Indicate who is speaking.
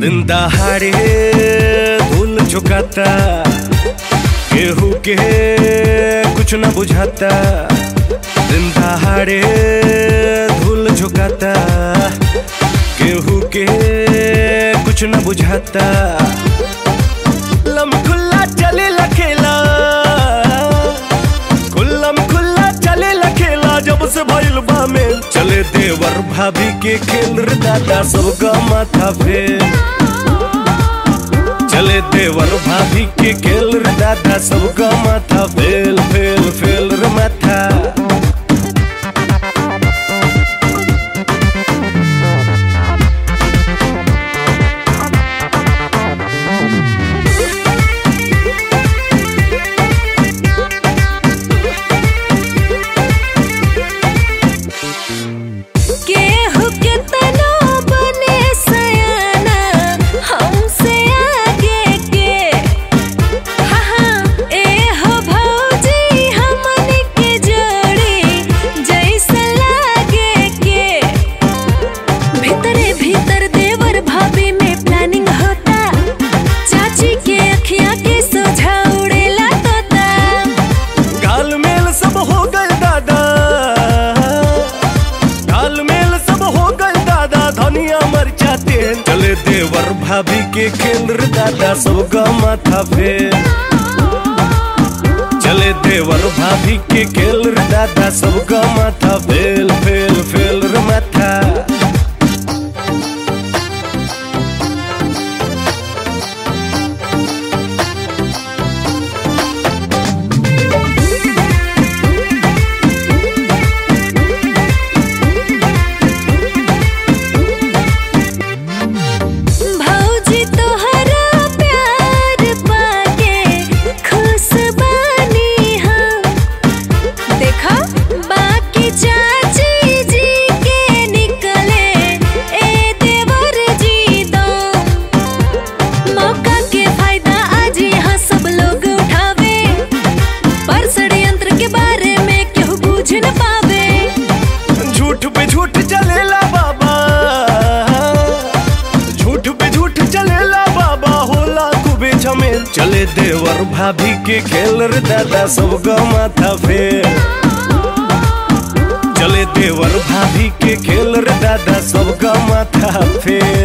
Speaker 1: दिन दहाड़े धूल झुकाता, केहू के कुछ न बुझाता। दिन दहाड़े धूल झुकाता, केहू के कुछ न बुझाता। खुल्लम खुल्ला चले लखेला, खुल्लम खुल्ला चले लखेला। जब से भइल बा में चले देवर भाभी के खेल रे दादा सबका माथा फेल। चले देवर भाभी के खेल रे दादा सबका माथा फेल फेल फेल रे माथा। चले देवर भाभी के खेल रे दादा सबका माथा फेल। चले देवर भाभी के खेल रे दादा सबका माथा फेल फेल फेल रे माथा। चले देवर भाभी के खेल रे दादा सबका माथा फेल। चले देवर भाभी के खेल रे दादा सबका माथा फेल।